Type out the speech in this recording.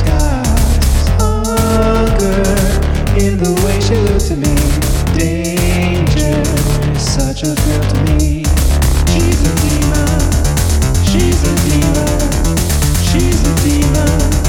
skies. Hunger in the way she looked at me. Danger is such a thrill to me. She's a demon. She's a demon. She's a demon.